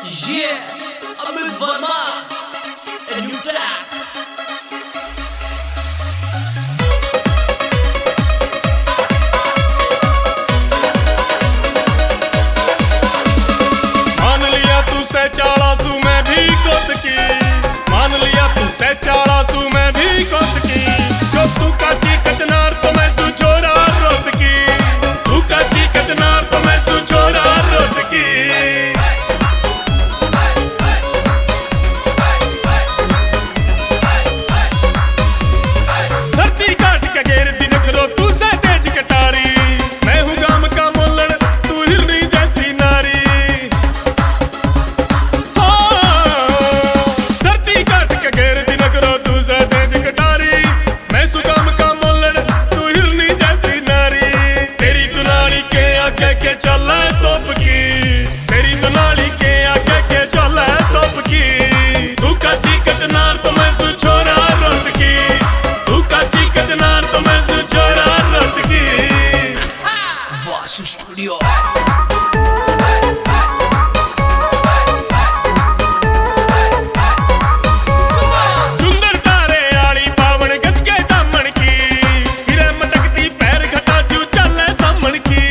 Yeah, Amit Verma, a new track. मान लिया तू से 400 में भी कोत की, मान लिया तू से 400 में भी कोत की। जो तू काची कचनार तो मैं सू छोरा रोत की, तू काची कचनार तो मैं सू छोरा रोत की। धरती काट के घेर दी नखरो तू से तेज कटारी, मैं हूँ गाम का मोलड़ तू हिरनी जैसी नारी। धरती काट के घेर दी नखरो तू से तेज कटारी, मैं हूँ गाम का मोलड़ तू हिरनी जैसी नारी। तेरी दुलारी के आगे के चले तोप की, तेरी दुलारी के आगे के चले तोप की। तू काची कचनार तो मैं सू छोरा रोत की, तू काची कचनार तो मैं सू छोरा रोत की। Vasu Studio. सुंदर तारे आली पावन गज के दामन की, गिरे मटकती पैर घटा जू चले सामन की।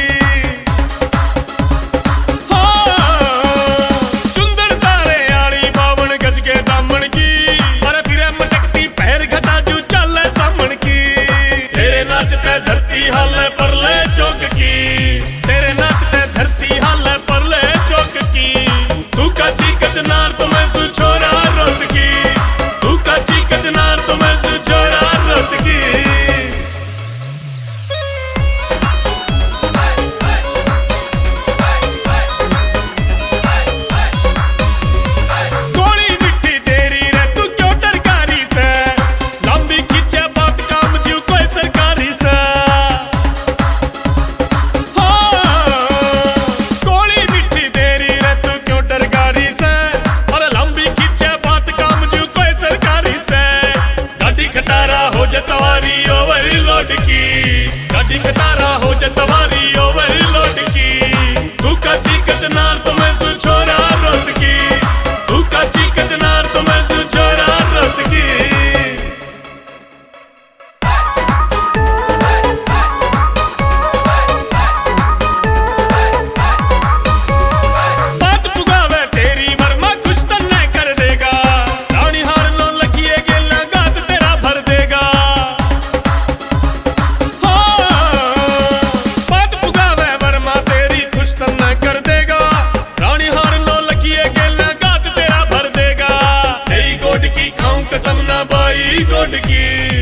सुंदर तारे आली पावन गज के दामन की, अरे फिरे मटकती पैर घटा जू चले सामन की। तेरे नाचते धरती हाले पर ले चौक की, तेरे नाचते धरती हाले पर ले चौक की। तू काची कचनार तो मैं सू छोरा रोत की, तू काची कचनार तो मैं सू छोरा रोत की। गोली मिट्टी तेरी रे तू क्यों टरकारी से, लंबी खींचे बात काम जीव कोई सरकारी से। गोली मिट्टी तेरी रे तू क्यों टरकारी से, और लंबी खींचे बात काम जीव कोई सरकारी से। गाड़ी खटारा हो जा सवारी ओवरलोड की, गाड़ी खटारा हो जा सवारी ओवरलोड की। तू काची कचनार तो मैं सू छोरा रोत की, तू काची कचनार तो मैं सू छोरा रोत की। बात पुगावे तेरी वर्मा खुश तन्ने कर देगा, रानी हार लो लगिए गेला गात तेरा भर देगा। बात पुगावे वर्मा तेरी खुश तन्ने कर देगा, रानी हार लो लगिए गेला गात तेरा भर देगा। तेरी गोड की खाऊं कसम ना बाई गोड की।